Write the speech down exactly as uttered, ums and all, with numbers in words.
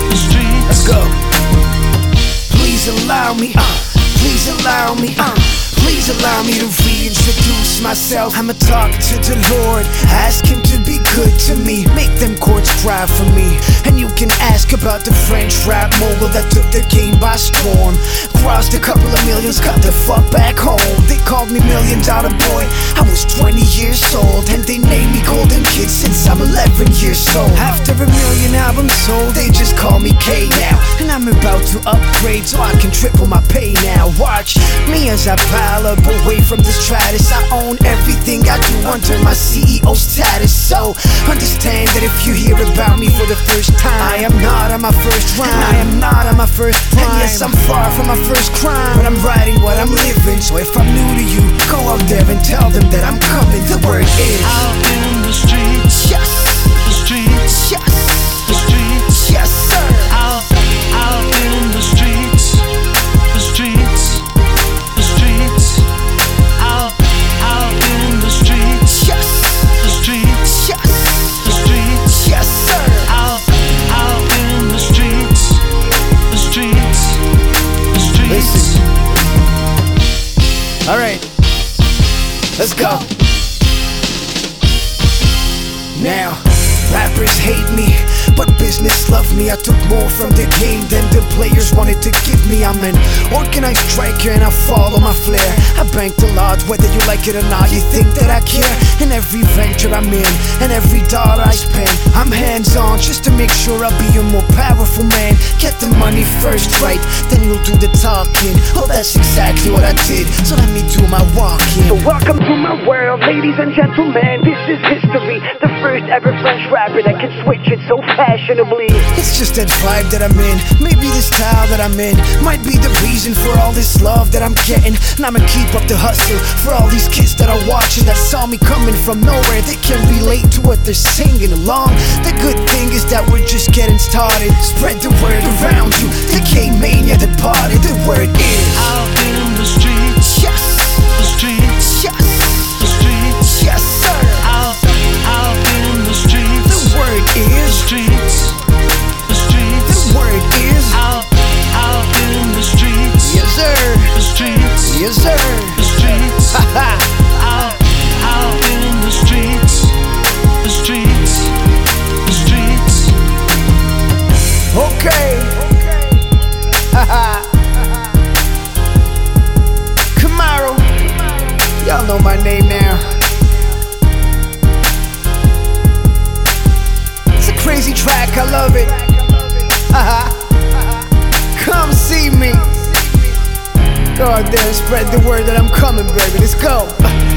the streets. Let's go. Please allow me, uh, please allow me, uh, please allow me to reintroduce myself. I'ma talk to the Lord, ask Him to be good to me, make them chords cry for me. And you can ask about the French rap mogul that took the game by storm. Crossed a couple of millions, got the fuck back home. They called me Million Dollar Boy, I was twenty years old. And they named me Golden Kid since I'm eleven years old. After a million albums sold, they just call me K now. And I'm about to upgrade so I can triple my pay now. Watch me as I pile up away from this stratus. I own everything I do under my C E O status. So understand that if you hear about me for the first time, I am not on my first rhyme, I am not on my first prime. And yes, I'm far from my first crime, but I'm writing what I'm living. So if I'm new to you, go out there and tell them that I'm coming. The word is out in the streets. Yes, the streets. Yes, the streets. Yes, sir. Out, out in the streets. The streets. The streets. Out, out in the streets. Yes, the streets. Yes, the streets. Yes, sir. Out, out in the streets. The streets. The streets. Listen. All right, let's go. Now, rappers hate me, but business love me. I took more from the game than the players wanted to give me. I'm an organized striker and I follow my flair. I bank the odds whether you like it or not. You think that I care? In every venture I'm in, and every dollar I spend, I'm hands-on just to make sure I'll be a more powerful man. Get the money first, right? Then you'll do the talking. Oh, that's exactly what I did, so let me do my walking. So welcome to my world, ladies and gentlemen. This is history. The first ever French rapper that can switch it so fashionably. It's just that vibe that I'm in, maybe the style that I'm in might be the reason for all this love that I'm getting. And I'ma keep up the hustle for all these kids that are watching, that saw me coming from nowhere. They can relate to what they're singing along. The good thing is that we're just getting started. Spread the word around you, the K-Mania departed. The word is out in the streets. Yes, the streets. Yes, the streets. Yes, sir. Out, out in the streets. The word is streets. The streets. The word is out, out in the streets. Yes, sir. The streets. Yes, sir. The streets. Out, out in the streets. The streets. The streets. Okay. Haha. Camaro. Y'all know my name now. It's a crazy track, I love it. Haha. Come see me. Go out there and spread the word that I'm coming, baby. Let's go.